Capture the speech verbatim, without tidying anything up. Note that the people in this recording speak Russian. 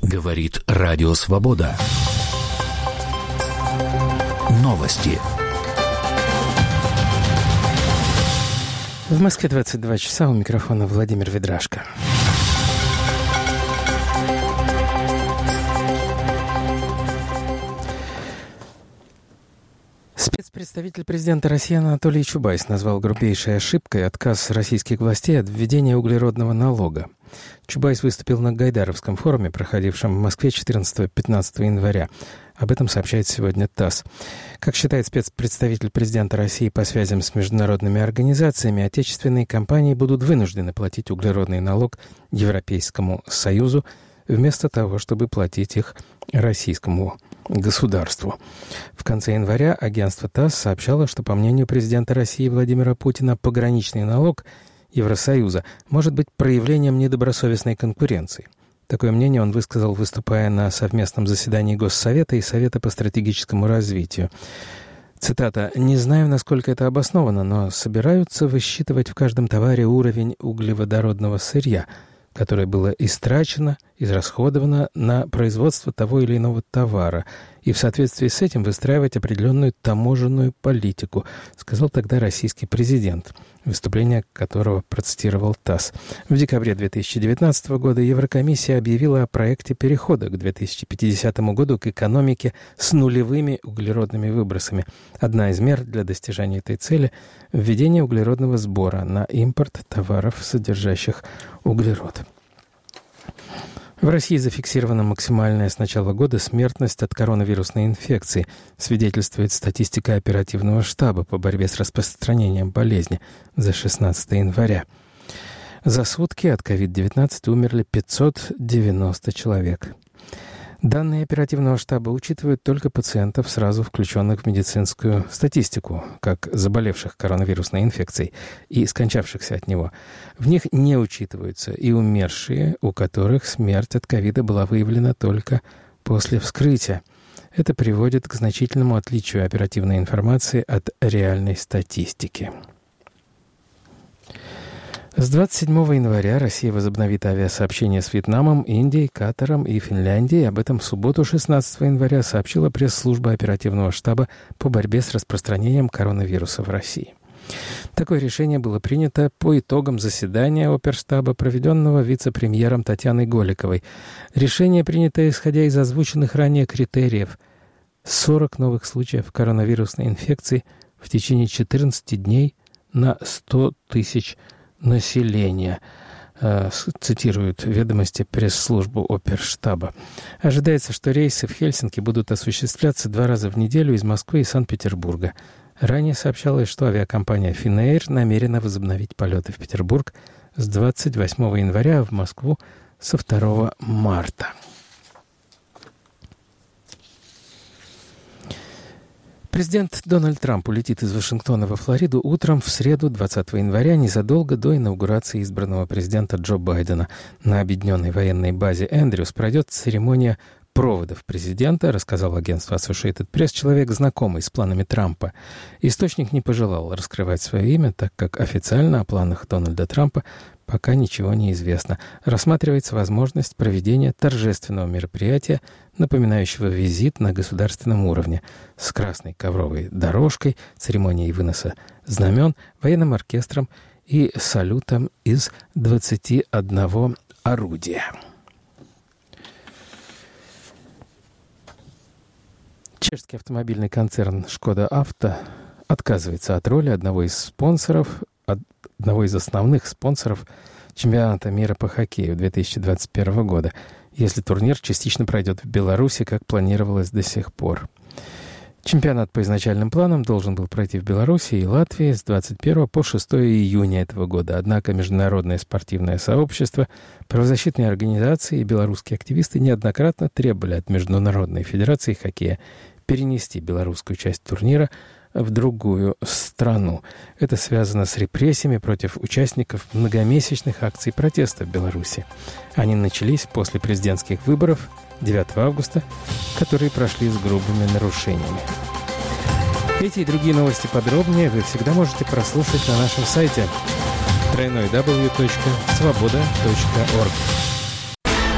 Говорит Радио Свобода. Новости. В Москве двадцать два часа, у микрофона Владимир Ведрашко. Спецпредставитель президента России Анатолий Чубайс назвал грубейшей ошибкой отказ российских властей от введения углеродного налога. Чубайс выступил на Гайдаровском форуме, проходившем в Москве четырнадцатого-пятнадцатого января. Об этом сообщает сегодня ТАСС. Как считает спецпредставитель президента России по связям с международными организациями, отечественные компании будут вынуждены платить углеродный налог Европейскому Союзу, вместо того, чтобы платить их российскому государству. В конце января агентство ТАСС сообщало, что, по мнению президента России Владимира Путина, пограничный налог Евросоюза может быть проявлением недобросовестной конкуренции. Такое мнение он высказал, выступая на совместном заседании Госсовета и Совета по стратегическому развитию. Цитата: «Не знаю, насколько это обосновано, но собираются высчитывать в каждом товаре уровень углеводородного сырья, которое было истрачено, израсходовано на производство того или иного товара, и в соответствии с этим выстраивать определенную таможенную политику», сказал тогда российский президент, выступление которого процитировал ТАСС. В декабре две тысячи девятнадцатого года Еврокомиссия объявила о проекте перехода к две тысячи пятидесятому году к экономике с нулевыми углеродными выбросами. Одна из мер для достижения этой цели – введение углеродного сбора на импорт товаров, содержащих углерод. В России зафиксирована максимальная с начала года смертность от коронавирусной инфекции, свидетельствует статистика оперативного штаба по борьбе с распространением болезни за шестнадцатого января. За сутки от ковид девятнадцать умерли пятьсот девяносто человек. Данные оперативного штаба учитывают только пациентов, сразу включенных в медицинскую статистику, как заболевших коронавирусной инфекцией и скончавшихся от него. В них не учитываются и умершие, у которых смерть от ковида была выявлена только после вскрытия. Это приводит к значительному отличию оперативной информации от реальной статистики. С двадцать седьмого января Россия возобновит авиасообщение с Вьетнамом, Индией, Катаром и Финляндией. Об этом в субботу, шестнадцатого января, сообщила пресс-служба оперативного штаба по борьбе с распространением коронавируса в России. Такое решение было принято по итогам заседания оперштаба, проведенного вице-премьером Татьяной Голиковой. Решение принято исходя из озвученных ранее критериев. сорок новых случаев коронавирусной инфекции в течение четырнадцати дней на сто тысяч населения, цитируют ведомости пресс-службу оперштаба. Ожидается, что рейсы в Хельсинки будут осуществляться два раза в неделю из Москвы и Санкт-Петербурга. Ранее сообщалось, что авиакомпания Finnair намерена возобновить полеты в Петербург с двадцать восьмого января, а в Москву со второго марта. Президент Дональд Трамп улетит из Вашингтона во Флориду утром в среду, двадцатого января, незадолго до инаугурации избранного президента Джо Байдена. На объединенной военной базе Эндрюс пройдет церемония проводов президента, рассказал агентство Associated Press человек, знакомый с планами Трампа. Источник не пожелал раскрывать свое имя, так как официально о планах Дональда Трампа пока ничего не известно. Рассматривается возможность проведения торжественного мероприятия, напоминающего визит на государственном уровне, с красной ковровой дорожкой, церемонией выноса знамен, военным оркестром и салютом из двадцати одного орудия. Чешский автомобильный концерн «Шкода Авто» отказывается от роли одного из спонсоров, одного из основных спонсоров чемпионата мира по хоккею две тысячи двадцать первого года, если турнир частично пройдет в Беларуси, как планировалось до сих пор. Чемпионат по изначальным планам должен был пройти в Беларуси и Латвии с двадцать первого по шестого июня этого года. Однако международное спортивное сообщество, правозащитные организации и белорусские активисты неоднократно требовали от Международной федерации хоккея перенести белорусскую часть турнира в другую страну. Это связано с репрессиями против участников многомесячных акций протеста в Беларуси. Они начались после президентских выборов девятого августа, которые прошли с грубыми нарушениями. Эти и другие новости подробнее вы всегда можете прослушать на нашем сайте дабл ю дабл ю дабл ю точка свобода точка орг.